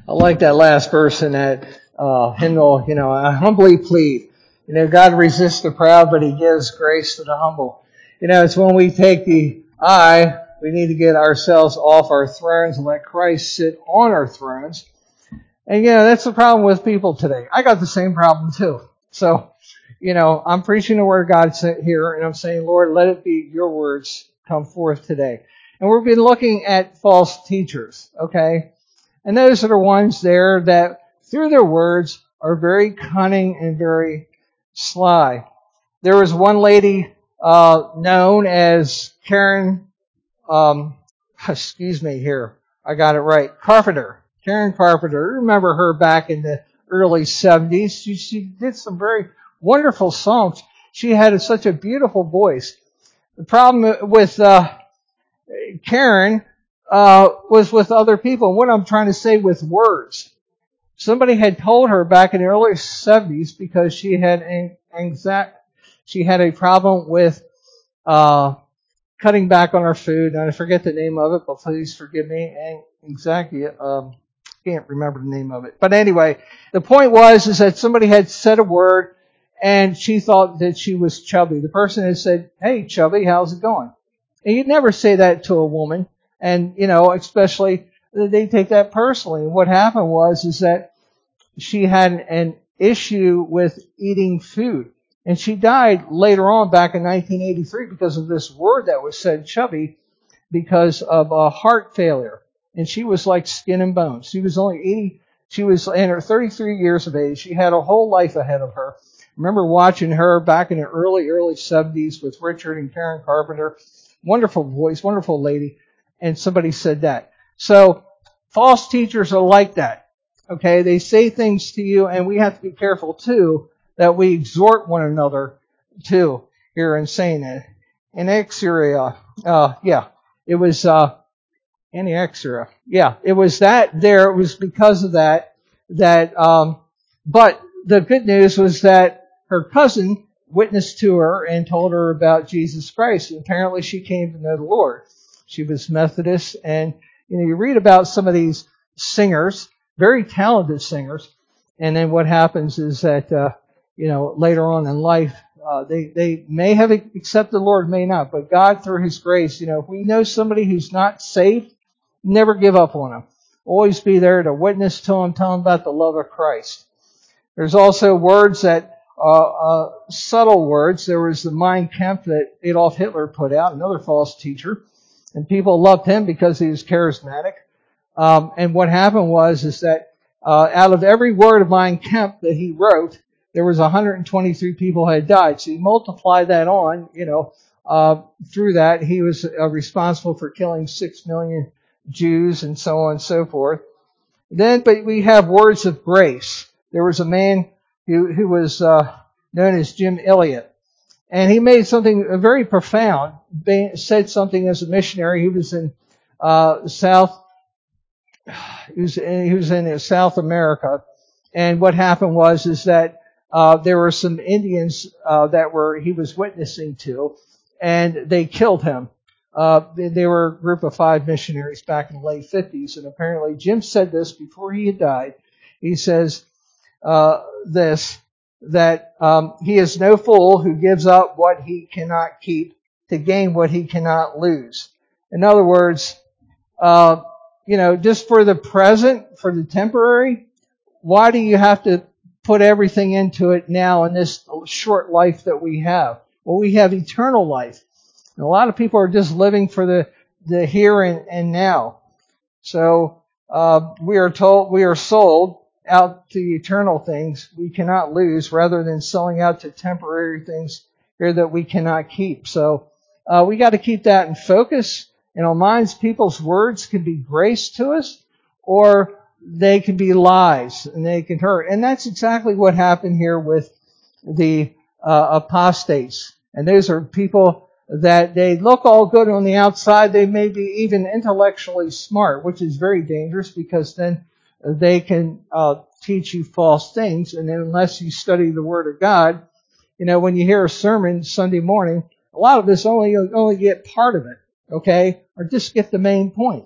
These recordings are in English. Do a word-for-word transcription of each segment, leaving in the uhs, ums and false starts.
I like that last verse in that uh, hymnal, you know, I humbly plead. You know, God resists the proud, but He gives grace to the humble. You know, it's when we take the I, we need to get ourselves off our thrones and let Christ sit on our thrones. And, you know, that's the problem with people today. I got the same problem too. So, you know, I'm preaching the Word of God here, and I'm saying, Lord, let it be your words come forth today. And we've been looking at false teachers, okay? And those are the ones there that, through their words, are very cunning and very sly. There was one lady uh, known as Karen, um, excuse me here, I got it right, Carpenter. Karen Carpenter. Remember her back in the early seventies. She, she did some very wonderful songs. She had such a beautiful voice. The problem with uh, Karen uh, was with other people. What I'm trying to say with words. Somebody had told her back in the early seventies because she had anxiety, she had a problem with uh, cutting back on her food, and I forget the name of it, but please forgive me. Anxiety, um, can't remember the name of it. But anyway, the point was is that somebody had said a word, and she thought that she was chubby. The person had said, "Hey, chubby, how's it going?" And you'd never say that to a woman, and you know, especially they take that personally. And what happened was is that she had an issue with eating food. And she died later on back in nineteen eighty-three because of this word that was said, chubby, because of a heart failure. And she was like skin and bones. She was only eighty, she was in her thirty-three years of age. She had a whole life ahead of her. I remember watching her back in the early, early seventies with Richard and Karen Carpenter. Wonderful voice, wonderful lady. And somebody said that. So, false teachers are like that. Okay, they say things to you, and we have to be careful too that we exhort one another too here in saying it. In Exuria, uh, yeah, it was uh, in Exuria, yeah, it was that there. It was because of that that. Um, but the good news was that her cousin witnessed to her and told her about Jesus Christ. And apparently, she came to know the Lord. She was Methodist, and you know, you read about some of these singers, very talented singers, and then what happens is that, uh, you know, later on in life, uh, they, they may have accepted the Lord, may not, but God, through His grace, you know, if we know somebody who's not saved, never give up on them. Always be there to witness to them, tell them about the love of Christ. There's also words that, uh, uh, subtle words. There was the Mein Kampf that Adolf Hitler put out, another false teacher, and people loved him because he was charismatic. Um, and what happened was is that uh, out of every word of Mein Kampf that he wrote, there was one hundred twenty-three people who had died. So you multiply that on, you know, uh, through that, he was uh, responsible for killing six million Jews and so on and so forth. Then, but we have words of grace. There was a man who, who was uh, known as Jim Elliot. And he made something very profound, said something as a missionary. He was in uh, South He was, he was in South America, and what happened was is that uh, there were some Indians uh, that were he was witnessing to, and they killed him. Uh, they, they were a group of five missionaries back in the late fifties, and apparently Jim said this before he had died. He says uh, this, that um, he is no fool who gives up what he cannot keep to gain what he cannot lose. In other words, uh, you know, just for the present, for the temporary, why do you have to put everything into it now in this short life that we have? Well, we have eternal life. And a lot of people are just living for the, the here and, and now. So, uh, we are told, we are sold out to eternal things we cannot lose rather than selling out to temporary things here that we cannot keep. So, uh, we got to keep that in focus. In our minds, people's words can be grace to us, or they can be lies, and they can hurt. And that's exactly what happened here with the uh, apostates. And those are people that they look all good on the outside. They may be even intellectually smart, which is very dangerous because then they can uh, teach you false things. And then unless you study the Word of God, you know, when you hear a sermon Sunday morning, a lot of us only only get part of it. Okay? Or just get the main points.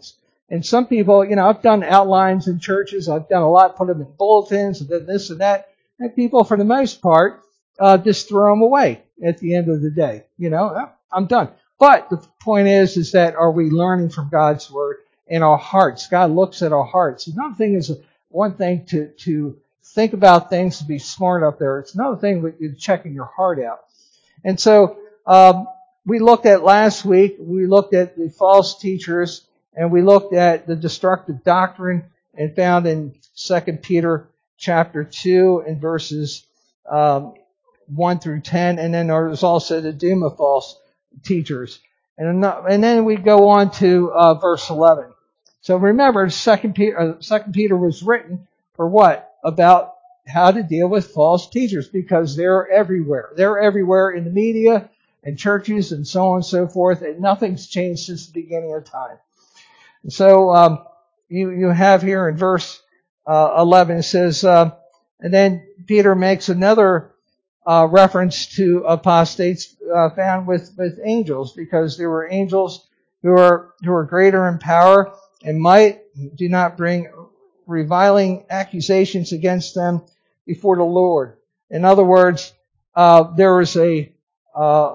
And some people, you know, I've done outlines in churches. I've done a lot, put them in bulletins, and then this and that. And people, for the most part, uh, just throw them away at the end of the day. You know, I'm done. But the point is, is that are we learning from God's Word in our hearts? God looks at our hearts. Another thing is one thing to, to think about things, to be smart up there. It's another thing with you checking your heart out. And so, um, we looked at last week, we looked at the false teachers, and we looked at the destructive doctrine, and found in Second Peter chapter two and verses um, one through ten, and then there was also the doom of false teachers. And, and then we go on to uh, verse eleven. So remember, Second Peter, uh, Second Peter was written for what? About how to deal with false teachers, because they're everywhere. They're everywhere in the media and churches and so on and so forth, and nothing's changed since the beginning of time. And so um, you you have here in verse uh, eleven, it says, uh, and then Peter makes another uh, reference to apostates uh, found with, with angels, because there were angels who are who are greater in power and might, do not bring reviling accusations against them before the Lord. In other words, uh, there was a uh,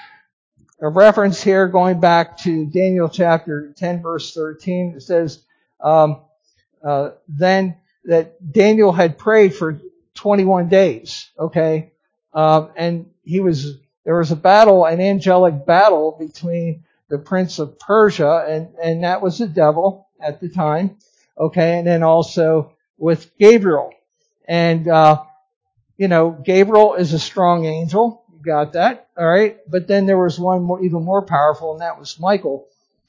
a reference here going back to Daniel chapter ten, verse thirteen. It says, um, uh, then that Daniel had prayed for twenty-one days, okay? Um, and he was, there was a battle, an angelic battle between the prince of Persia, and, and that was the devil at the time, okay? And then also with Gabriel. And, uh, you know, Gabriel is a strong angel. You got that, all right? But then there was one more, even more powerful, and that was Michael.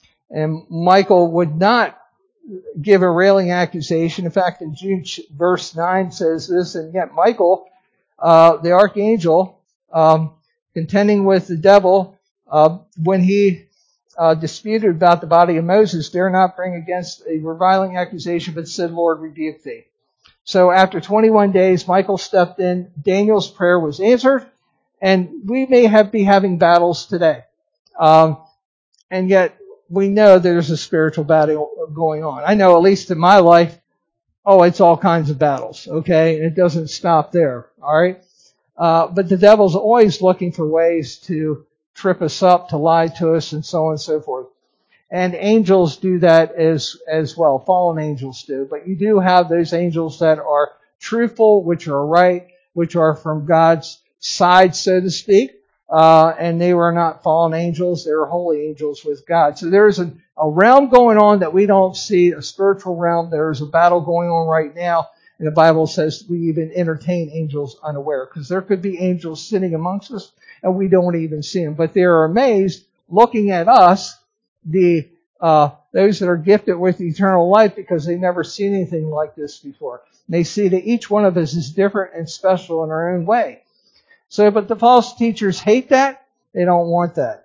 And Michael would not give a railing accusation. In fact, in Jude verse nine says this, and yet Michael, uh, the archangel, um, contending with the devil, uh, when he uh, disputed about the body of Moses, dare not bring against a reviling accusation, but said, Lord, rebuke thee. So after twenty-one days, Michael stepped in. Daniel's prayer was answered, and we may have be having battles today. Um, and yet we know there's a spiritual battle going on. I know, at least in my life, oh, it's all kinds of battles, okay? And it doesn't stop there, all right? Uh, but the devil's always looking for ways to trip us up, to lie to us, and so on and so forth. And angels do that as, as well. Fallen angels do. But you do have those angels that are truthful, which are right, which are from God's side, so to speak. Uh, and they were not fallen angels. They were holy angels with God. So there's a, a realm going on that we don't see, a spiritual realm. There's a battle going on right now. And the Bible says we even entertain angels unaware, because there could be angels sitting amongst us and we don't even see them. But they are amazed looking at us, the uh those that are gifted with eternal life, because they never seen anything like this before. And they see that each one of us is different and special in our own way. So, but the false teachers hate that. They don't want that.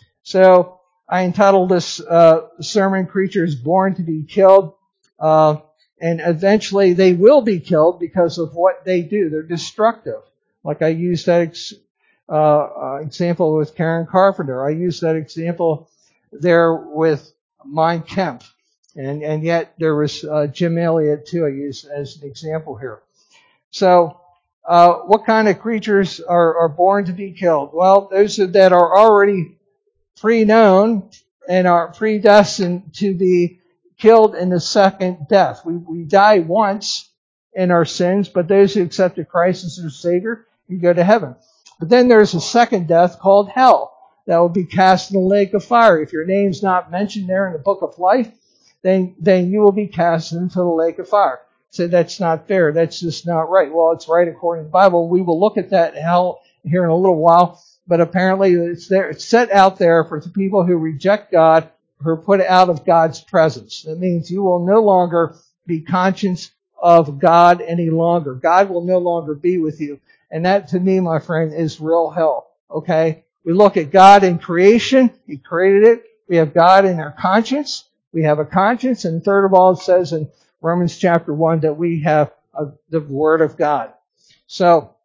So I entitled this uh sermon, Creatures Born to be Killed. Uh, and eventually they will be killed because of what they do. They're destructive. Like I used that ex- uh, uh, example with Karen Carpenter. I used that example there with Mein Kampf. And, and yet there was uh, Jim Elliot too, I used as an example here. So, uh, what kind of creatures are, are born to be killed? Well, those that are already pre-known and are predestined to be killed in the second death. We, we die once in our sins, but those who accepted Christ as their Savior, you go to heaven. But then there's a second death called hell that will be cast in the lake of fire. If your name's not mentioned there in the book of life, then, then you will be cast into the lake of fire. So that's not fair. That's just not right. Well, it's right according to the Bible. We will look at that hell here in a little while, but apparently it's there. It's set out there for the people who reject God, who are put out of God's presence. That means you will no longer be conscious of God any longer. God will no longer be with you. And that, to me, my friend, is real hell. Okay? We look at God in creation. He created it. We have God in our conscience. We have a conscience. And third of all, it says in Romans chapter one that we have a, the Word of God. So,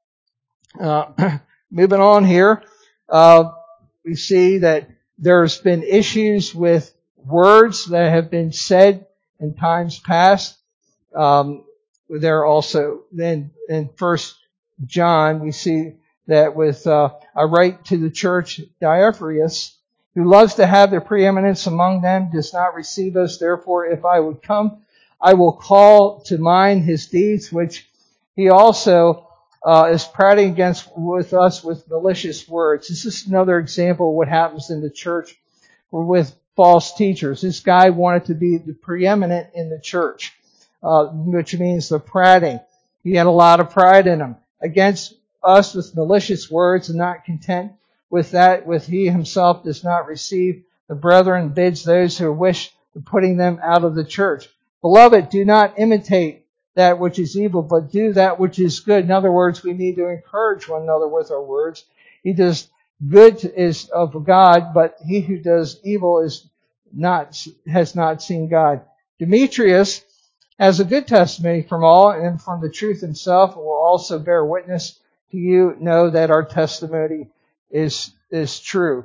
uh, moving on here, uh, we see that there's been issues with words that have been said in times past. Um, there also, then in First John, we see that with uh, a write to the church, Diotrephes, who loves to have the preeminence among them, does not receive us. Therefore, if I would come, I will call to mind his deeds, which he also uh, is prating against with us with malicious words. This is another example of what happens in the church with false teachers. This guy wanted to be the preeminent in the church, uh, which means the prating. He had a lot of pride in him. Against us with malicious words, and not content with that, with he himself does not receive the brethren, bids those who wish to putting them out of the church. Beloved, do not imitate that which is evil, but do that which is good. In other words, we need to encourage one another with our words. He does good is of God, but he who does evil is not has not seen God. Demetrius has a good testimony from all and from the truth himself, and will also bear witness to you, know that our testimony is is true.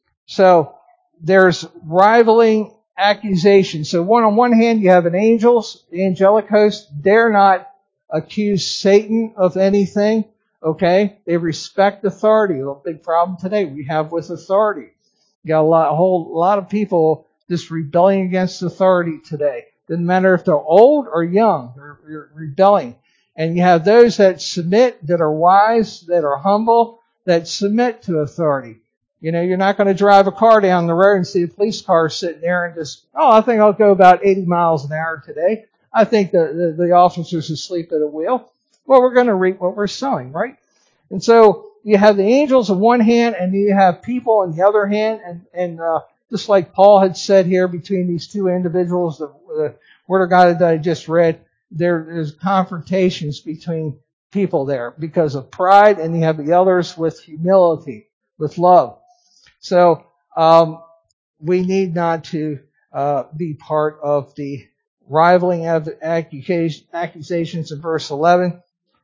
So there's rivaling accusations. So one on one hand, you have an angels, the angelic host, dare not accuse Satan of anything. Okay, they respect authority. A big problem today we have with authority. You got a lot, a whole lot of people just rebelling against authority today. Doesn't matter if they're old or young, they're, they're rebelling. And you have those that submit, that are wise, that are humble, that submit to authority. You know, you're not going to drive a car down the road and see a police car sitting there and just, oh, I think I'll go about eighty miles an hour today. I think the, the, the officer's asleep at the wheel. Well, we're going to reap what we're sowing, right? And so you have the angels on one hand, and you have people on the other hand. And, and uh, just like Paul had said here between these two individuals, the, the Word of God that I just read, there is confrontations between people there because of pride, and you have the others with humility, with love. So um, we need not to uh, be part of the rivaling of accusations in verse eleven.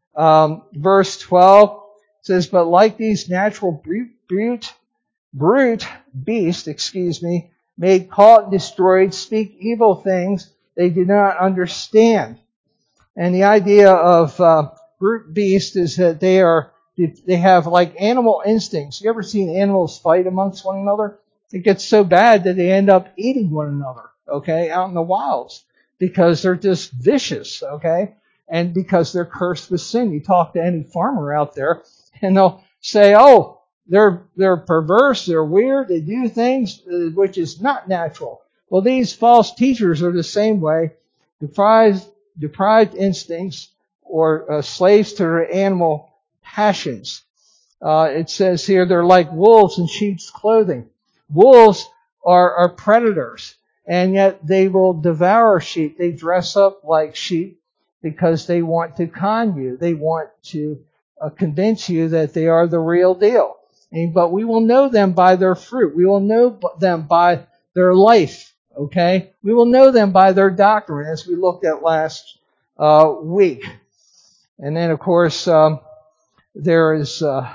Um, verse twelve says, but like these natural brute, brute, brute beasts, excuse me, made, caught, and destroyed, speak evil things they do not understand. And the idea of uh, brute beast is that they are they have like animal instincts. You ever seen animals fight amongst one another? It gets so bad that they end up eating one another, okay, out in the wilds because they're just vicious, okay, and because they're cursed with sin. You talk to any farmer out there, and they'll say, "Oh, they're they're perverse, they're weird, they do things uh, which is not natural." Well, these false teachers are the same way, deprived deprived instincts or uh, slaves to their animal passions. Uh, it says here they're like wolves in sheep's clothing. Wolves are, are predators, and yet they will devour sheep. They dress up like sheep because they want to con you. They want to uh, convince you that they are the real deal. And, but we will know them by their fruit. We will know them by their life. Okay? We will know them by their doctrine, as we looked at last uh, week. And then, of course, um, there is... Uh,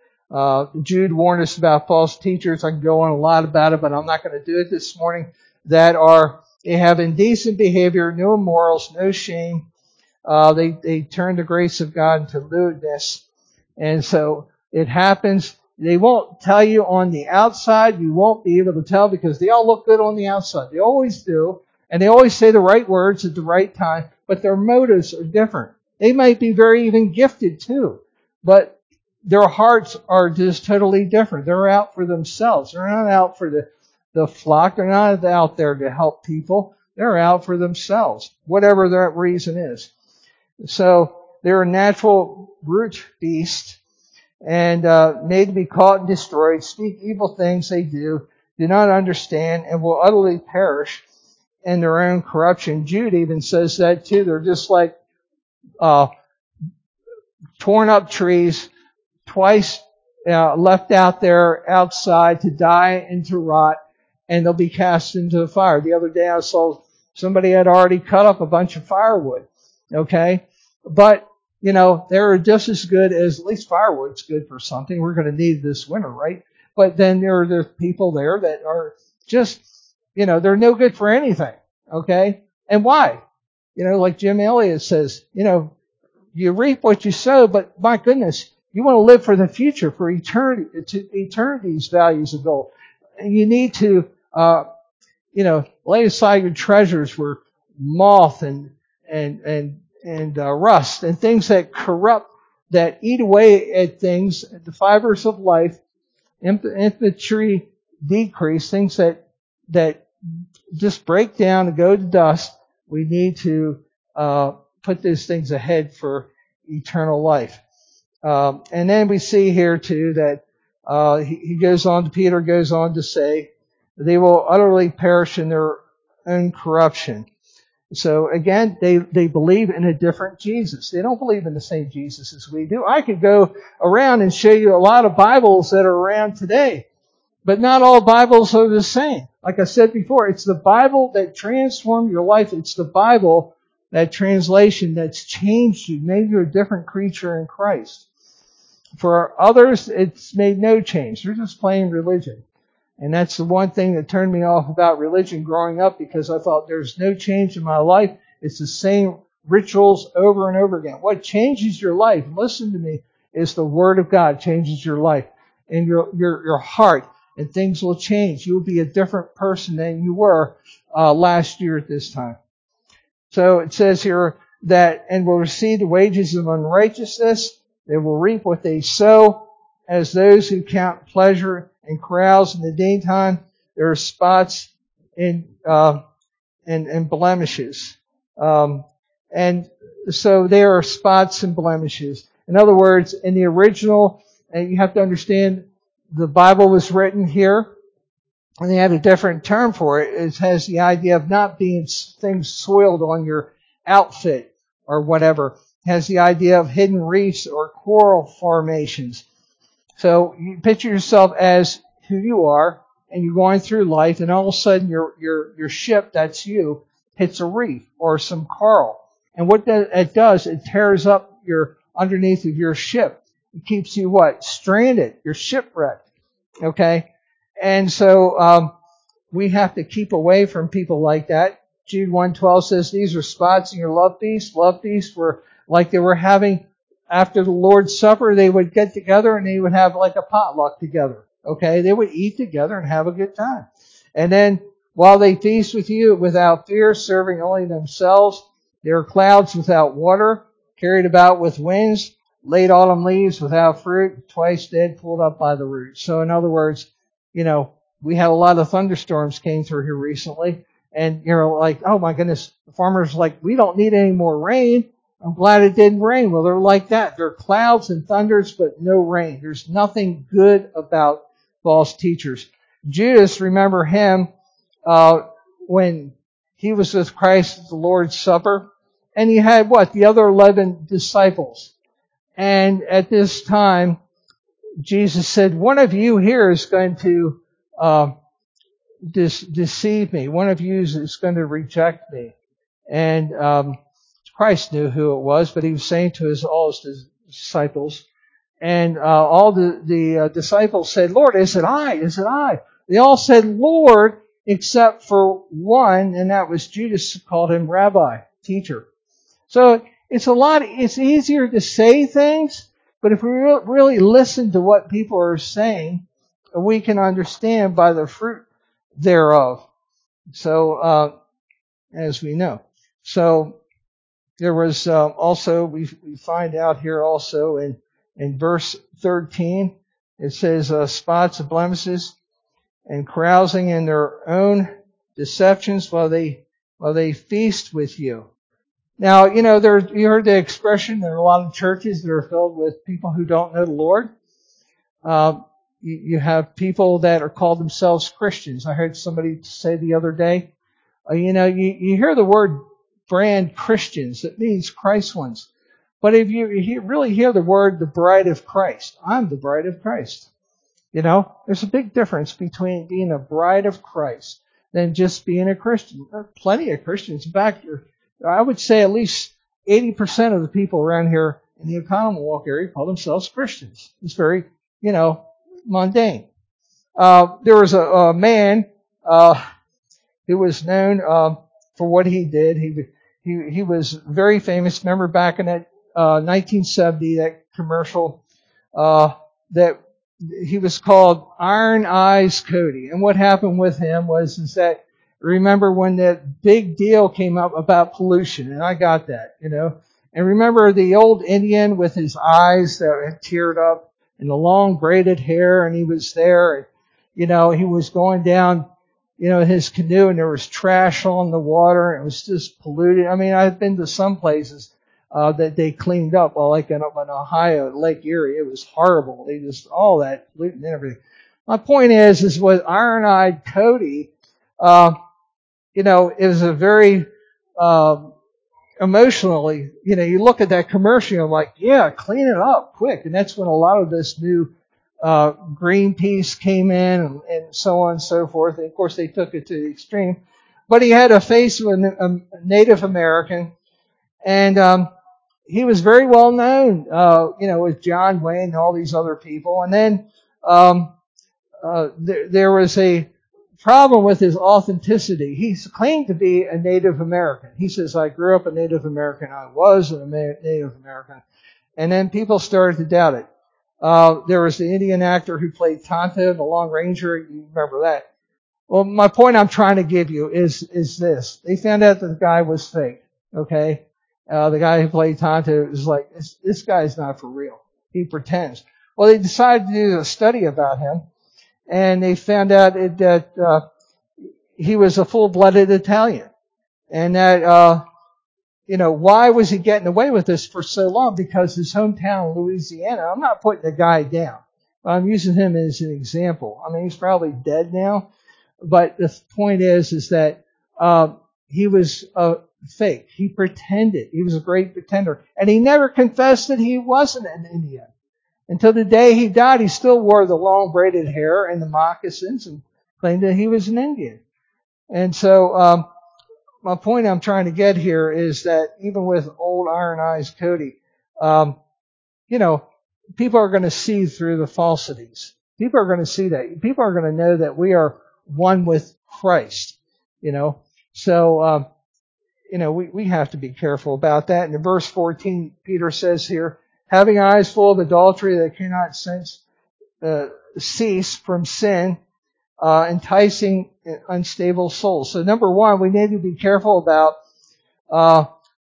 Uh, Jude warned us about false teachers. I can go on a lot about it, but I'm not going to do it this morning. That are, they have indecent behavior, no morals, no shame. Uh, they, they turn the grace of God into lewdness. And so it happens. They won't tell you on the outside. You won't be able to tell because they all look good on the outside. They always do. And they always say the right words at the right time, but their motives are different. They might be very even gifted too, but their hearts are just totally different. They're out for themselves. They're not out for the, the flock. They're not out there to help people. They're out for themselves, whatever that reason is. So they're a natural brute beast and uh, made to be caught and destroyed, speak evil things they do, do not understand, and will utterly perish in their own corruption. Jude even says that too. They're just like uh, torn up trees, twice uh, left out there outside to die and to rot, and they'll be cast into the fire. The other day I saw somebody had already cut up a bunch of firewood, okay? But, you know, they're just as good as, at least firewood's good for something. We're going to need this winter, right? But then there are the people there that are just, you know, they're no good for anything, okay? And why? You know, like Jim Elliot says, you know, you reap what you sow, but my goodness, you want to live for the future, for eternity, to eternity's values of gold. And you need to, uh, you know, lay aside your treasures where moth and and and and uh, rust and things that corrupt, that eat away at things, the fibers of life, infantry decrease, things that that just break down and go to dust. We need to uh, put those things ahead for eternal life. Um, and then we see here too that uh, he, he goes on, Peter goes on to say, they will utterly perish in their own corruption. So again, they, they believe in a different Jesus. They don't believe in the same Jesus as we do. I could go around and show you a lot of Bibles that are around today, but not all Bibles are the same. Like I said before, it's the Bible that transformed your life. It's the Bible, that translation, that's changed you, made you a different creature in Christ. For others, it's made no change. They're just playing religion. And that's the one thing that turned me off about religion growing up, because I thought there's no change in my life. It's the same rituals over and over again. What changes your life, listen to me, is the Word of God changes your life and your your your heart, and things will change. You'll be a different person than you were uh, last year at this time. So it says here that, and will receive the wages of unrighteousness. They will reap what they sow, as those who count pleasure and carouse in the daytime. There are spots and uh, and, and blemishes, um, and so there are spots and blemishes. In other words, in the original, and you have to understand, the Bible was written here, and they had a different term for it. It has the idea of not being things soiled on your outfit or whatever. It has the idea of hidden reefs or coral formations. So you picture yourself as who you are, and you're going through life, and all of a sudden your your your ship, that's you, hits a reef or some coral. And what that it does, it tears up your underneath of your ship. It keeps you what? Stranded. You're shipwrecked. Okay? And so um, we have to keep away from people like that. Jude one twelve says, these are spots in your love feast. Love feasts were like they were having after the Lord's Supper. They would get together and they would have like a potluck together. Okay? They would eat together and have a good time. And then while they feast with you without fear, serving only themselves, there are clouds without water, carried about with winds, late autumn leaves without fruit, twice dead, pulled up by the roots. So in other words, you know, we had a lot of thunderstorms came through here recently, and you're like, oh my goodness, the farmers are like, we don't need any more rain. I'm glad it didn't rain. Well, they're like that. There are clouds and thunders, but no rain. There's nothing good about false teachers. Judas, remember him, uh, when he was with Christ at the Lord's Supper, and he had what? The other eleven disciples. And at this time, Jesus said, one of you here is going to uh, dis- deceive me. One of you is going to reject me. And um, Christ knew who it was, but he was saying to his all his disciples, and uh, all the, the uh, disciples said, Lord, is it I? Is it I? They all said, Lord, except for one, and that was Judas, called him Rabbi, teacher. So it's a lot, it's easier to say things, but if we really listen to what people are saying, we can understand by the fruit thereof. So, uh, as we know. So, there was uh, also, we, we find out here also in, in verse thirteen, it says, uh, spots and blemishes and carousing in their own deceptions while they, while they feast with you. Now, you know, there, you heard the expression, there are a lot of churches that are filled with people who don't know the Lord. Uh, you, you have people that are called themselves Christians. I heard somebody say the other day, uh, you know, you, you hear the word brand Christians. It means Christ ones. But if you, you really hear the word the bride of Christ, I'm the bride of Christ. You know, there's a big difference between being a bride of Christ than just being a Christian. There are plenty of Christians. In fact, I would say at least eighty percent of the people around here in the Commonwealth area call themselves Christians. It's very, you know, mundane. Uh, there was a, a man uh, who was known, uh, for what he did. He he he was very famous. Remember back in that uh, nineteen seventy, that commercial uh, that he was called Iron Eyes Cody. And what happened with him was is that remember when that big deal came up about pollution, and I got that, you know. And remember the old Indian with his eyes that had teared up and the long braided hair, and he was there, and you know he was going down, you know, his canoe, and there was trash on the water, and it was just polluted. I mean, I've been to some places uh, that they cleaned up, well, like in, up in Ohio, Lake Erie. It was horrible. They just all that pollutant and everything. My point is, is with Iron-Eyed Cody, uh, you know, it was a very uh, emotionally, you know, you look at that commercial, you're like, yeah, clean it up quick. And that's when a lot of this new uh, Greenpeace came in and, and so on and so forth. And of course, they took it to the extreme. But he had a face of a, a Native American, and um, he was very well known, uh, you know, with John Wayne and all these other people. And then um, uh, there, there was a problem with his authenticity. He claimed to be a Native American. He says, I grew up a Native American. I was a Native American. And then people started to doubt it. Uh, there was the Indian actor who played Tonto, the Long Ranger. You remember that. Well, my point I'm trying to give you is, is this. They found out that the guy was fake. Okay? Uh, the guy who played Tonto was like, this, this guy's not for real. He pretends. Well, they decided to do a study about him, and they found out it, that uh, he was a full-blooded Italian. And that, uh, you know, why was he getting away with this for so long? Because his hometown, Louisiana, I'm not putting the guy down. I'm using him as an example. I mean, he's probably dead now. But the point is, is that uh, he was uh, fake. He pretended. He was a great pretender. And he never confessed that he wasn't an Indian. Until the day he died, he still wore the long braided hair and the moccasins and claimed that he was an Indian. And so um, my point I'm trying to get here is that even with old Iron Eyes Cody, um, you know, people are going to see through the falsities. People are going to see that. People are going to know that we are one with Christ, you know. So, um, you know, we, we have to be careful about that. And in verse fourteen, Peter says here, having eyes full of adultery that cannot sense, uh, cease from sin, uh, enticing unstable souls. So number one, we need to be careful about, uh,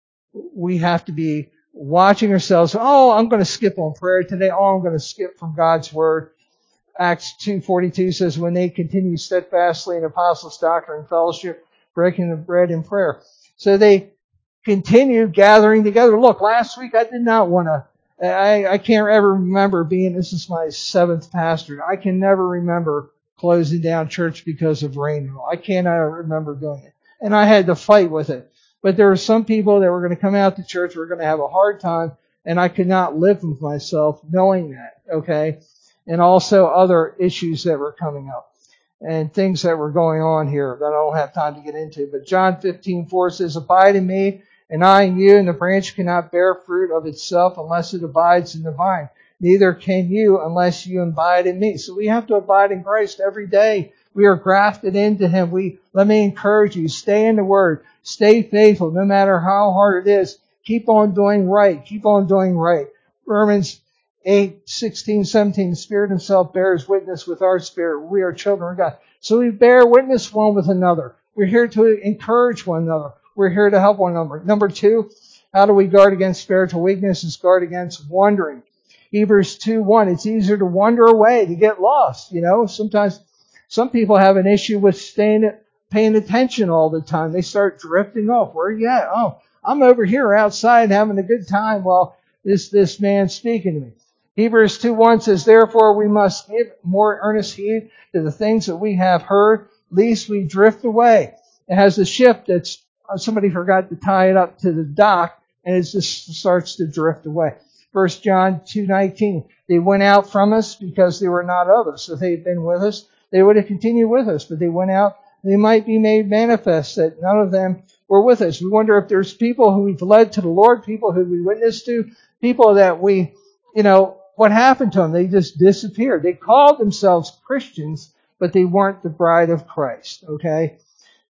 we have to be watching ourselves. Oh, I'm going to skip on prayer today. Oh, I'm going to skip from God's word. Acts two forty-two says, when they continue steadfastly in apostles' doctrine and fellowship, breaking the bread in prayer. So they continued gathering together. Look, last week I did not want to, I, I can't ever remember being, this is my seventh pastor. I can never remember closing down church because of rain. I cannot remember doing it. And I had to fight with it. But there were some people that were going to come out to church, were going to have a hard time, and I could not live with myself knowing that, okay? And also other issues that were coming up and things that were going on here that I don't have time to get into. But John fifteen four says, abide in me, and I in you, and the branch cannot bear fruit of itself unless it abides in the vine. Neither can you unless you abide in me. So we have to abide in Christ every day. We are grafted into Him. We, let me encourage you, stay in the Word. Stay faithful no matter how hard it is. Keep on doing right. Keep on doing right. Romans eight sixteen seventeen, the Spirit Himself bears witness with our spirit. We are children of God. So we bear witness one with another. We're here to encourage one another. We're here to help one another. Number two, how do we guard against spiritual weakness? Is guard against wandering. Hebrews two one, it's easier to wander away, to get lost. You know, sometimes some people have an issue with staying, paying attention all the time. They start drifting off. Where are you at? Oh, I'm over here outside having a good time while this, this man's speaking to me. Hebrews two one says, therefore we must give more earnest heed to the things that we have heard, lest we drift away. It has a ship that's, somebody forgot to tie it up to the dock, and it just starts to drift away. First John two nineteen, they went out from us because they were not of us. If they had been with us, they would have continued with us, but they went out, they might be made manifest that none of them were with us. We wonder if there's people who we've led to the Lord, people who we witnessed to, people that we, you know, what happened to them? They just disappeared. They called themselves Christians, but they weren't the bride of Christ, okay?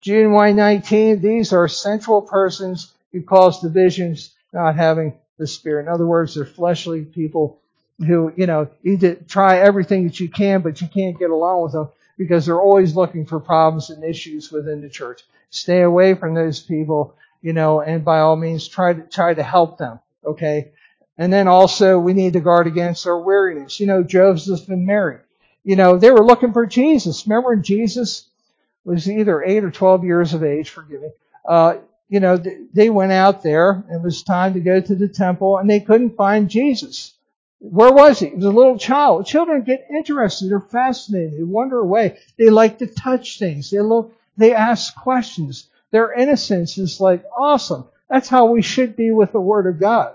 Jude one nineteen, these are sensual persons who cause divisions, not having the Spirit. In other words, they're fleshly people who, you know, you need to try everything that you can, but you can't get along with them because they're always looking for problems and issues within the church. Stay away from those people, you know, and by all means try to try to help them. Okay. And then also we need to guard against our weariness. You know, Joseph and Mary, you know, they were looking for Jesus. Remember when Jesus was either eight or twelve years of age, forgive me. Uh, you know, they went out there. It was time to go to the temple and they couldn't find Jesus. Where was he? He was a little child. Children get interested. They're fascinated. They wander away. They like to touch things. They look, they ask questions. Their innocence is like awesome. That's how we should be with the Word of God.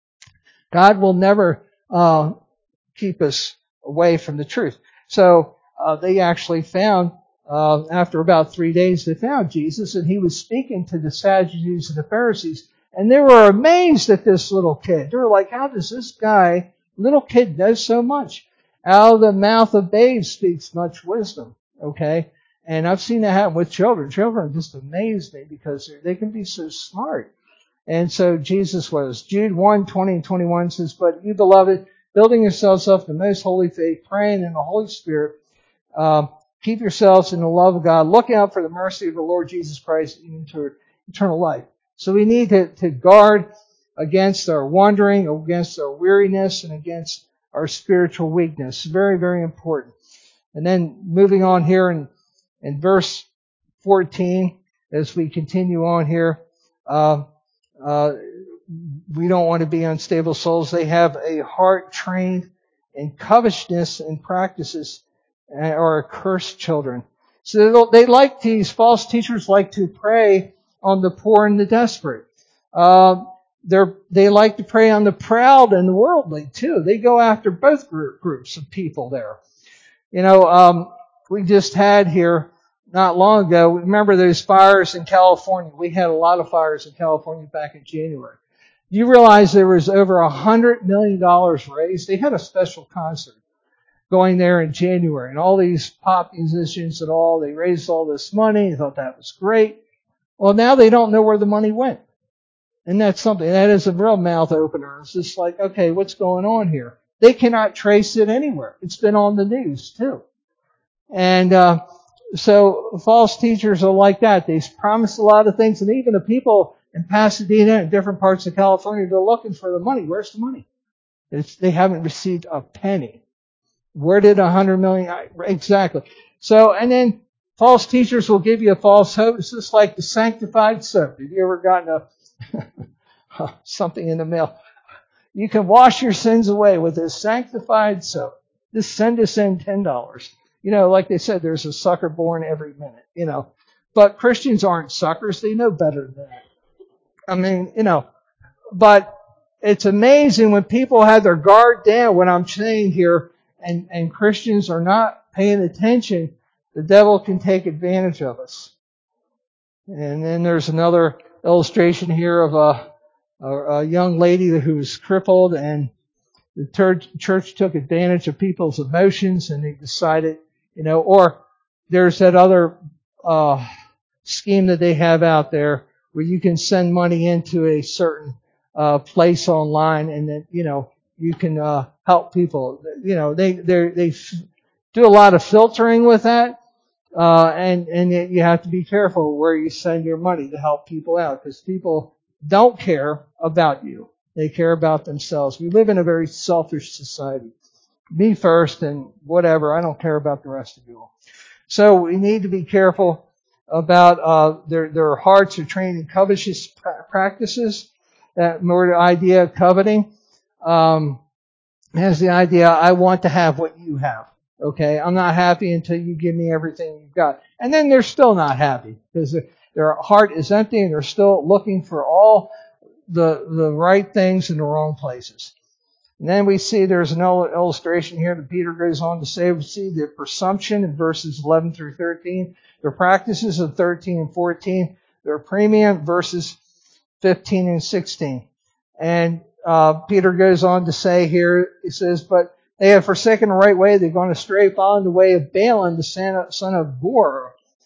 God will never uh, keep us away from the truth. So uh, they actually found, uh, after about three days, they found Jesus, and he was speaking to the Sadducees and the Pharisees, and they were amazed at this little kid. They were like, how does this guy, little kid, know so much? Out of the mouth of babes speaks much wisdom, okay? And I've seen that happen with children. Children just amaze me because they can be so smart. And so Jesus was. Jude one, twenty and twenty-one says, but you, beloved, building yourselves up in the most holy faith, praying in the Holy Spirit, um, keep yourselves in the love of God. Look out for the mercy of the Lord Jesus Christ even to eternal life. So we need to, to guard against our wandering, against our weariness, and against our spiritual weakness. Very, very important. And then moving on here in, in verse fourteen, as we continue on here, uh, uh, we don't want to be unstable souls. They have a heart trained in covetousness and practices, or accursed children. So they like these false teachers like to prey on the poor and the desperate. Uh, they're, they like to prey on the proud and the worldly too. They go after both group, groups of people there. You know, um, we just had here not long ago, remember those fires in California? We had a lot of fires in California back in January. You realize there was over a hundred million dollars raised? They had a special concert going there in January, and all these pop musicians and all, they raised all this money. They thought that was great. Well, now they don't know where the money went. And that's something, that is a real mouth opener. It's just like, okay, what's going on here? They cannot trace it anywhere. It's been on the news too. And, uh, so false teachers are like that. They promise a lot of things, and even the people in Pasadena and different parts of California, they're looking for the money. Where's the money? It's, they haven't received a penny. Where did a hundred million? Exactly. So, and then false teachers will give you a false hope. It's just like the sanctified soap. Have you ever gotten a something in the mail? You can wash your sins away with this sanctified soap. Just send us in ten dollars. You know, like they said, there's a sucker born every minute, you know. But Christians aren't suckers. They know better than that. I mean, you know, but it's amazing when people have their guard down, what I'm saying here, and, and Christians are not paying attention, the devil can take advantage of us. And then there's another illustration here of a, a, a young lady who was crippled, and the church, church took advantage of people's emotions, and they decided, you know, or there's that other uh, scheme that they have out there where you can send money into a certain uh, place online, and then, you know, you can uh, help people. You know, they they they do a lot of filtering with that, uh, and and you have to be careful where you send your money to help people out, because people don't care about you. They care about themselves. We live in a very selfish society. Me first and whatever. I don't care about the rest of you all. So we need to be careful about uh, their their hearts are trained in covetous practices. That more idea of coveting um, has the idea, I want to have what you have. Okay, I'm not happy until you give me everything you've got. And then they're still not happy because their heart is empty and they're still looking for all the the right things in the wrong places. And then we see there's an illustration here that Peter goes on to say. We see the presumption in verses eleven through thirteen. Their practices of thirteen and fourteen. Their premium verses fifteen and sixteen. And uh, Peter goes on to say here, he says, but they have forsaken the right way. They've gone astray, following the way of Balaam, the son of Beor,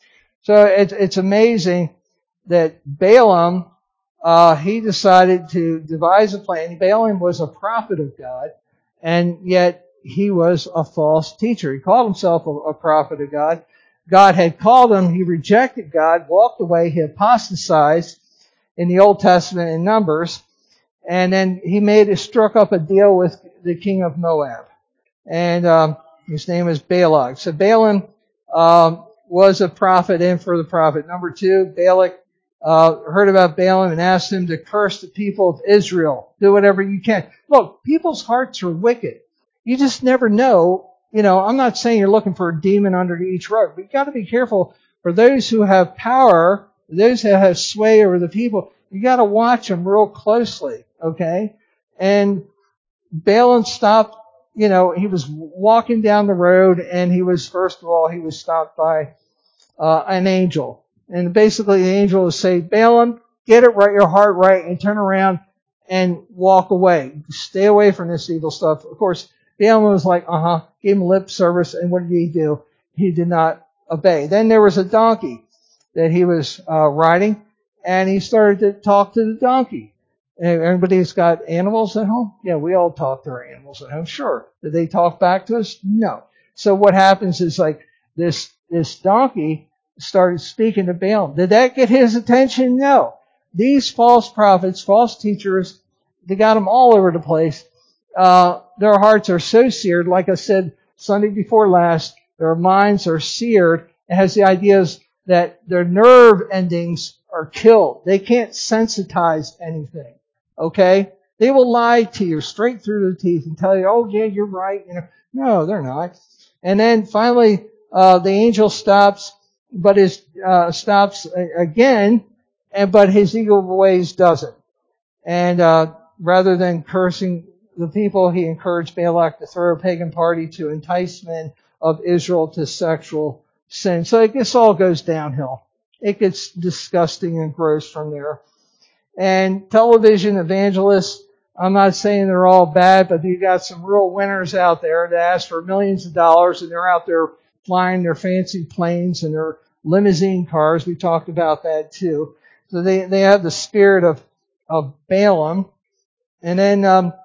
So it's it's amazing that Balaam, uh, he decided to devise a plan. Balaam was a prophet of God, and yet he was a false teacher. He called himself a, a prophet of God. God had called him. He rejected God, walked away. He apostatized in the Old Testament in Numbers. And then he made struck up a deal with the king of Moab. And um, his name is Balak. So Balaam um, was a prophet and for the prophet. Number two, Balak uh, heard about Balaam and asked him to curse the people of Israel. Do whatever you can. Look, people's hearts are wicked. You just never know. You know, I'm not saying you're looking for a demon under each rug, but you've got to be careful for those who have power, those who have sway over the people. You got to watch them real closely, okay? And Balaam stopped, you know, he was walking down the road, and he was, first of all, he was stopped by uh, an angel. And basically the angel was saying, Balaam, get it right, your heart right, and turn around and walk away. Stay away from this evil stuff. Of course, Balaam was like, uh-huh, gave him lip service, and what did he do? He did not obey. Then there was a donkey that he was uh, riding, and he started to talk to the donkey. Everybody's got animals at home? Yeah, we all talk to our animals at home. Sure. Did they talk back to us? No. So what happens is like this, this donkey started speaking to Balaam. Did that get his attention? No. These false prophets, false teachers, they got them all over the place. Uh, their hearts are so seared. Like I said Sunday before last, their minds are seared. It has the ideas that their nerve endings are killed. They can't sensitize anything. Okay? They will lie to you straight through the teeth and tell you, oh yeah, you're right. You know, no, they're not. And then finally, uh, the angel stops, but his, uh, stops again, and, but his evil ways doesn't. And, uh, rather than cursing the people, he encouraged Balak to throw a pagan party to entice men of Israel to sexual sin. So it just all goes downhill. It gets disgusting and gross from there. And television evangelists, I'm not saying they're all bad, but you got some real winners out there that ask for millions of dollars, and they're out there flying their fancy planes and their limousine cars. We talked about that too. So they, they have the spirit of, of Balaam. And then, um,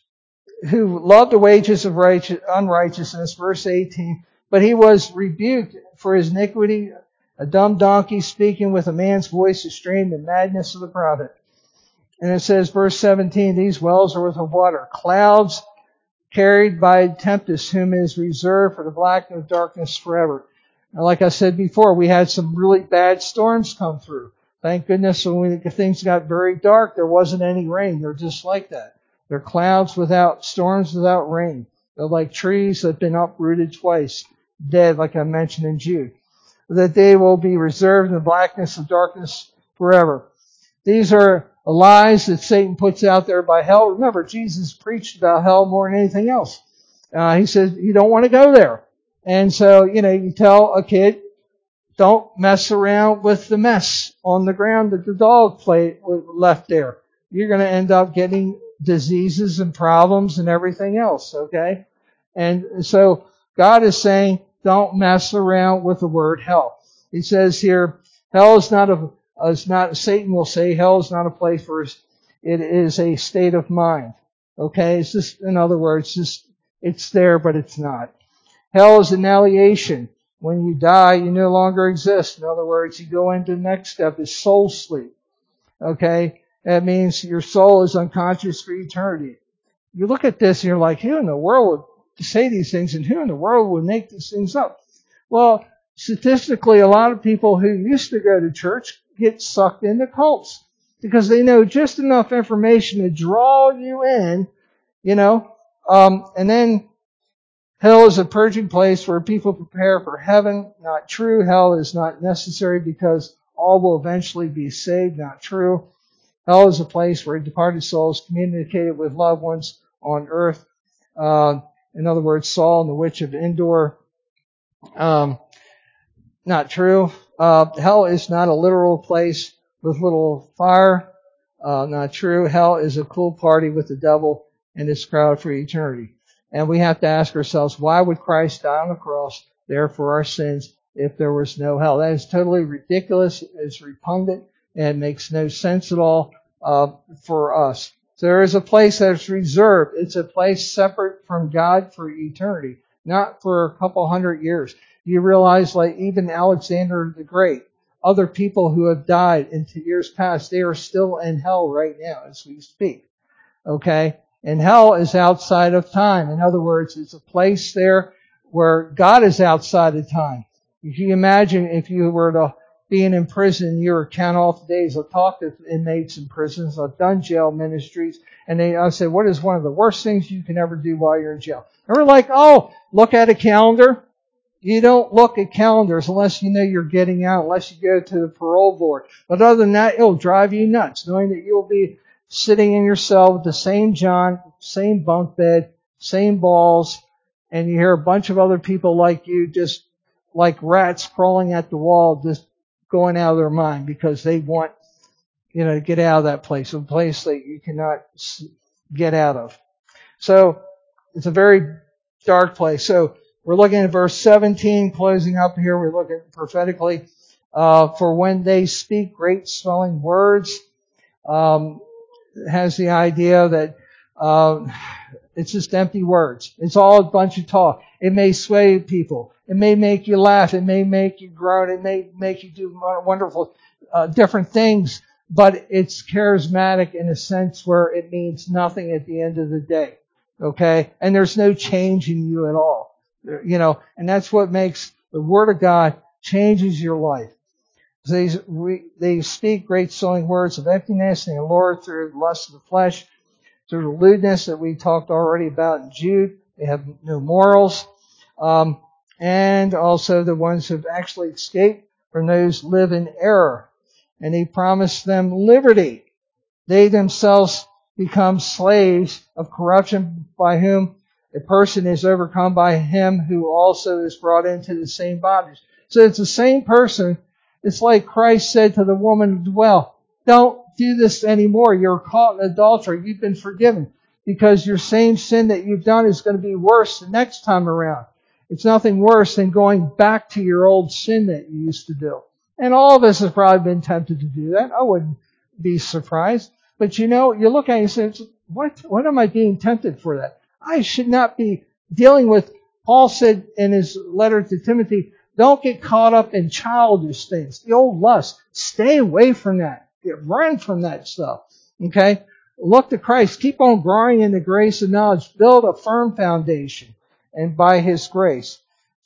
who loved the wages of righteous, unrighteousness, verse eighteen, but he was rebuked for his iniquity. A dumb donkey speaking with a man's voice restrained the madness of the prophet. And it says, verse seventeen, these wells are with water, clouds carried by tempest, whom is reserved for the blackness of darkness forever. And like I said before, we had some really bad storms come through. Thank goodness when we, things got very dark, there wasn't any rain. They're just like that. They're clouds without, storms without rain. They're like trees that have been uprooted twice, dead, like I mentioned in Jude. That they will be reserved in the blackness of darkness forever. These are lies that Satan puts out there by hell. Remember, Jesus preached about hell more than anything else. Uh, he said, you don't want to go there. And so, you know, you tell a kid, don't mess around with the mess on the ground that the dog played, left there. You're going to end up getting diseases and problems and everything else, okay? And so God is saying, don't mess around with the word hell. He says here, hell is not a, is not, Satan will say hell is not a place for us. It is a state of mind. Okay? It's just, in other words, just, it's there, but it's not. Hell is annihilation. When you die, you no longer exist. In other words, you go into the next step, is soul sleep. Okay? That means your soul is unconscious for eternity. You look at this and you're like, who in the world would say these things, and who in the world would make these things up? Well, statistically, a lot of people who used to go to church get sucked into cults because they know just enough information to draw you in, you know. Um, and then hell is a purging place where people prepare for heaven. Not true. Hell is not necessary because all will eventually be saved. Not true. Hell is a place where departed souls communicated with loved ones on earth. Uh, in other words, Saul and the witch of Endor. Um, not true. Uh, hell is not a literal place with little fire. Uh, not true. Hell is a cool party with the devil and his crowd for eternity. And we have to ask ourselves, why would Christ die on the cross there for our sins if there was no hell. That is totally ridiculous. It's repugnant and makes no sense at all uh, for us. So there is a place that's reserved. It's a place separate from God for eternity, not for a couple hundred years. You realize, like even Alexander the Great, other people who have died in years past, they are still in hell right now as we speak. Okay? And hell is outside of time. In other words, it's a place there where God is outside of time. If you imagine if you were to being in prison, you were count off the days. I've talked to inmates in prisons. I've done jail ministries. And they, I said, what is one of the worst things you can ever do while you're in jail? And we're like, oh, look at a calendar. You don't look at calendars unless you know you're getting out, unless you go to the parole board. But other than that, it'll drive you nuts, knowing that you'll be sitting in your cell with the same John, same bunk bed, same balls, and you hear a bunch of other people like you just like rats crawling at the wall, just going out of their mind because they want, you know, to get out of that place, a place that you cannot get out of. So it's a very dark place. So we're looking at verse seventeen, closing up here. We're looking prophetically, uh, for when they speak great swelling words, um, it has the idea that, uh, it's just empty words. It's all a bunch of talk. It may sway people. It may make you laugh. It may make you groan. It may make you do wonderful, uh, different things. But it's charismatic in a sense where it means nothing at the end of the day. Okay? And there's no change in you at all. You know, and that's what makes the Word of God changes your life. They, we, they speak great swelling words of emptiness and allure through the lust of the flesh, through the lewdness that we talked already about in Jude. They have no morals. Um, and also the ones who have actually escaped from those who live in error. And he promised them liberty. They themselves become slaves of corruption, by whom a person is overcome by him who also is brought into the same bondage. So it's the same person. It's like Christ said to the woman at the well, don't do this anymore. You're caught in adultery. You've been forgiven because your same sin that you've done is going to be worse the next time around. It's nothing worse than going back to your old sin that you used to do. And all of us have probably been tempted to do that. I wouldn't be surprised. But you know, you look at it and say, what, what am I being tempted for that? I should not be dealing with, Paul said in his letter to Timothy, don't get caught up in childish things, the old lust. Stay away from that. Run from that stuff. Okay? Look to Christ. Keep on growing in the grace and knowledge. Build a firm foundation, and by His grace.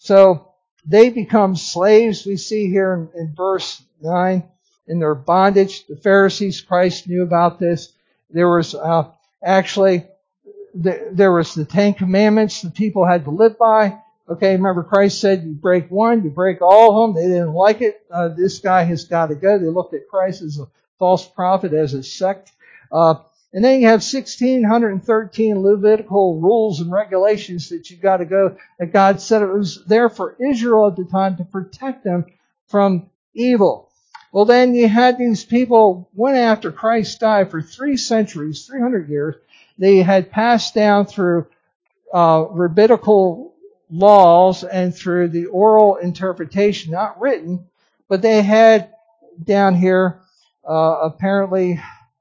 So they become slaves, we see here in, in verse nine, in their bondage. The Pharisees, Christ knew about this. There was uh, actually, the, there was the Ten Commandments the people had to live by. Okay, remember Christ said, you break one, you break all of them. They didn't like it. Uh, this guy has got to go. They looked at Christ as a false prophet, as a sect. Uh, and then you have one thousand six hundred thirteen Levitical rules and regulations that you got to go, that God said it was there for Israel at the time to protect them from evil. Well, then you had these people, went after Christ died for three centuries, three hundred years. They had passed down through uh, rabbinical laws and through the oral interpretation, not written, but they had down here uh, apparently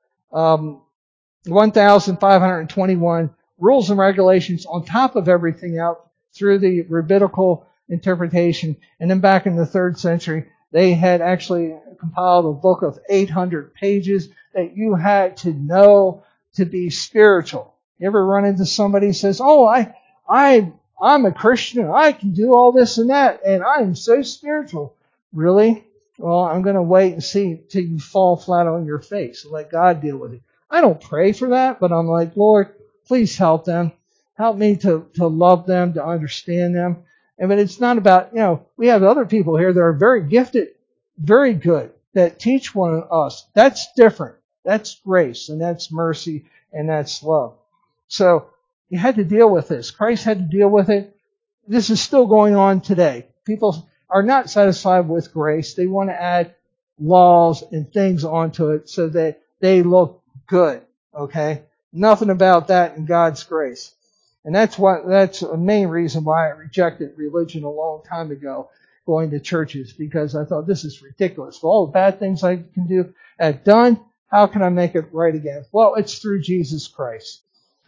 um, one thousand five hundred twenty-one rules and regulations on top of everything else through the rabbinical interpretation. And then back in the third century, they had actually compiled a book of eight hundred pages that you had to know to be spiritual. You ever run into somebody who says, oh, I, I, I'm a Christian, I can do all this and that, and I am so spiritual. Really? Well, I'm going to wait and see till you fall flat on your face and let God deal with it. I don't pray for that, but I'm like, Lord, please help them. Help me to, to love them, to understand them. And but it's not about, you know, we have other people here that are very gifted, very good, that teach one of us. That's different. That's grace, and that's mercy, and that's love. So you had to deal with this. Christ had to deal with it. This is still going on today. People are not satisfied with grace. They want to add laws and things onto it so that they look good. Okay? Nothing about that in God's grace. And that's what, that's a main reason why I rejected religion a long time ago, going to churches because I thought this is ridiculous. For all the bad things I can do, I've done, how can I make it right again? Well, it's through Jesus Christ.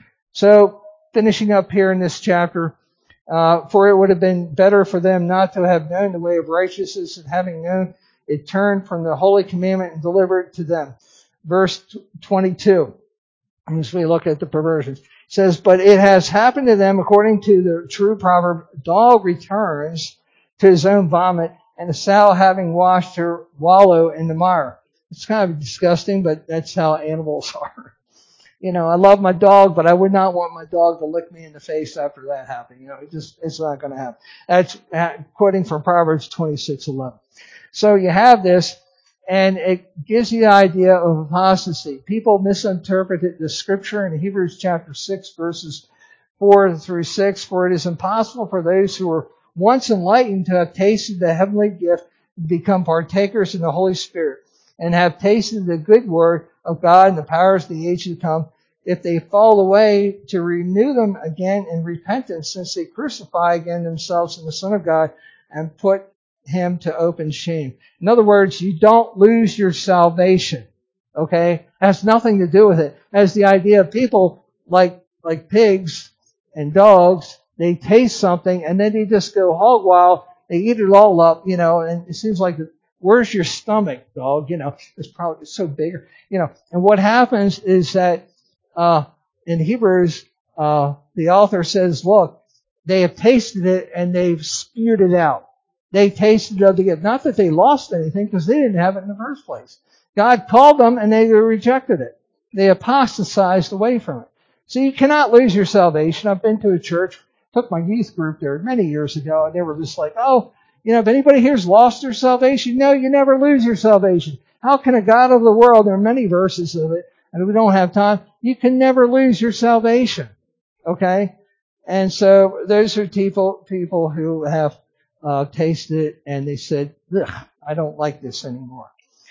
So, finishing up here in this chapter, uh, for it would have been better for them not to have known the way of righteousness, and having known it, turned from the holy commandment and delivered it to them. Verse twenty-two, as we look at the perversions, it says, but it has happened to them according to the true proverb, dog returns to his own vomit, and a sow having washed her wallow in the mire. It's kind of disgusting, but that's how animals are. You know, I love my dog, but I would not want my dog to lick me in the face after that happened. You know, it just, it's not going to happen. That's quoting from Proverbs twenty-six eleven. So you have this, and it gives you the idea of apostasy. People misinterpreted the scripture in Hebrews chapter six, verses four through six, for it is impossible for those who were once enlightened to have tasted the heavenly gift, become partakers in the Holy Spirit, and have tasted the good word of God and the powers of the age to come, if they fall away, to renew them again in repentance, since they crucify again themselves in the Son of God and put him to open shame. In other words, you don't lose your salvation. Okay? It has nothing to do with it. It has the idea of people like, like pigs and dogs, they taste something and then they just go hog wild, they eat it all up, you know, and it seems like, where's your stomach, dog? You know, it's probably it's so big, you know. And what happens is that uh in Hebrews, uh the author says, look, they have tasted it and they've spewed it out. They tasted of the gift. Not that they lost anything, because they didn't have it in the first place. God called them and they rejected it. They apostatized away from it. So you cannot lose your salvation. I've been to a church, took my youth group there many years ago, and they were just like, oh, you know, if anybody here's lost their salvation, no, you never lose your salvation. How can a God of the world, there are many verses of it, and we don't have time, you can never lose your salvation. Okay? And so those are people, people who have uh, tasted it and they said, ugh, I don't like this anymore.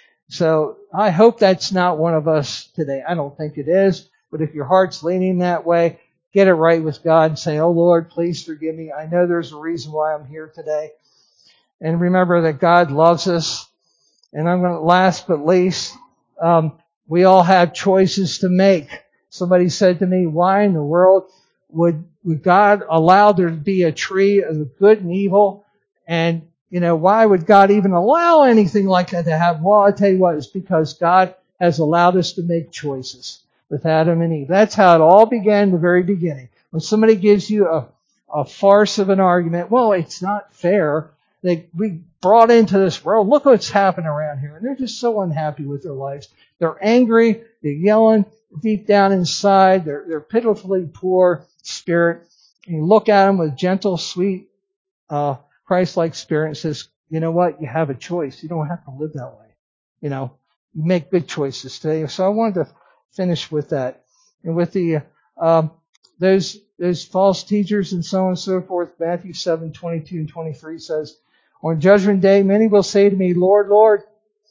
So I hope that's not one of us today. I don't think it is, but if your heart's leaning that way, get it right with God and say, oh Lord, please forgive me. I know there's a reason why I'm here today. And remember that God loves us. And I'm going to, last but least, um, we all have choices to make. Somebody said to me, why in the world would, would God allow there to be a tree of good and evil? And, you know, why would God even allow anything like that to happen? Well, I tell you what, it's because God has allowed us to make choices with Adam and Eve. That's how it all began in the very beginning. When somebody gives you a, a farce of an argument, well, it's not fair. They, we brought into this world, look what's happened around here. And they're just so unhappy with their lives. They're angry, they're yelling deep down inside, they're, they're pitifully poor spirit. And you look at them with gentle, sweet, uh, Christ-like spirit and says, you know what, you have a choice. You don't have to live that way. You know, you make good choices today. So I wanted to finish with that. And with the, um, those, those false teachers and so on and so forth, Matthew seven, twenty-two and twenty-three says, on judgment day, many will say to me, Lord, Lord,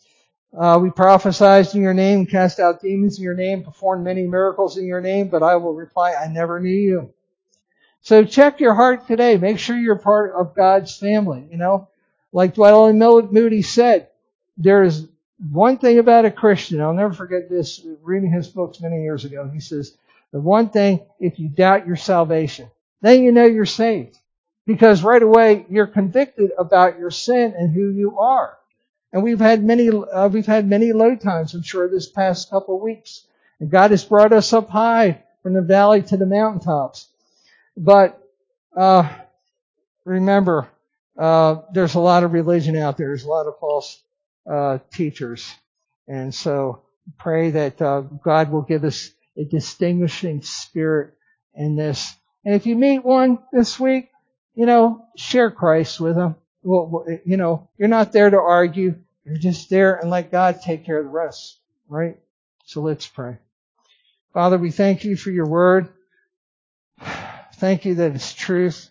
uh, we prophesied in your name, cast out demons in your name, performed many miracles in your name, but I will reply, I never knew you. So check your heart today. Make sure you're part of God's family, you know. Like Dwight Moody said, there is one thing about a Christian. I'll never forget this, reading his books many years ago. He says, the one thing, if you doubt your salvation, then you know you're saved. Because right away, you're convicted about your sin and who you are. And we've had many, uh, we've had many low times, I'm sure, this past couple of weeks. And God has brought us up high from the valley to the mountaintops. But, uh, remember, uh, there's a lot of religion out there. There's a lot of false, uh, teachers. And so pray that, uh, God will give us a distinguishing spirit in this. And if you meet one this week, you know, share Christ with them. Well, you know, you're not there to argue. You're just there and let God take care of the rest, right? So let's pray. Father, we thank you for your word. Thank you that it's truth.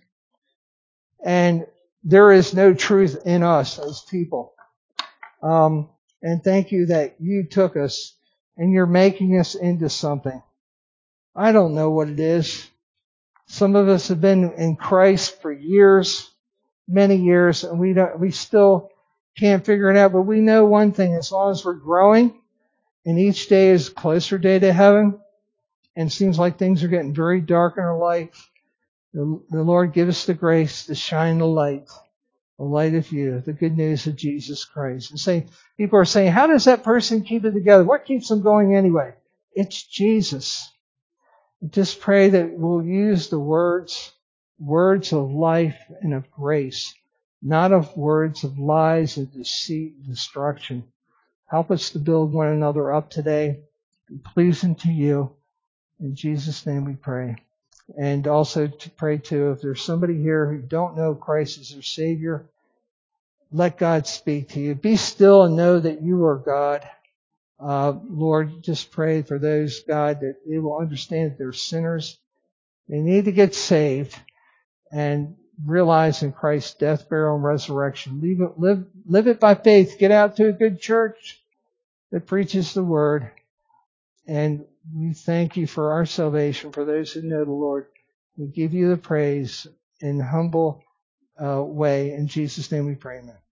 And there is no truth in us as people. Um, and thank you that you took us and you're making us into something. I don't know what it is. Some of us have been in Christ for years. many years, and we don't, we still can't figure it out. But we know one thing: as long as we're growing, and each day is a closer day to heaven, and it seems like things are getting very dark in our life, the, the Lord give us the grace to shine the light, the light of you, the good news of Jesus Christ. And say, people are saying, how does that person keep it together? What keeps them going anyway? It's Jesus. Just pray that we'll use the words, words of life and of grace, not of words of lies and deceit and destruction. Help us to build one another up today, be pleasing to you. In Jesus' name we pray. And also to pray too, if there's somebody here who don't know Christ as their Savior, let God speak to you. Be still and know that you are God. Uh, Lord, just pray for those, God, that they will understand that they're sinners. They need to get saved and realize in Christ's death, burial, and resurrection. Live it, live, live it by faith. Get out to a good church that preaches the Word. And we thank you for our salvation, for those who know the Lord. We give you the praise in humble uh, way. In Jesus' name we pray, amen.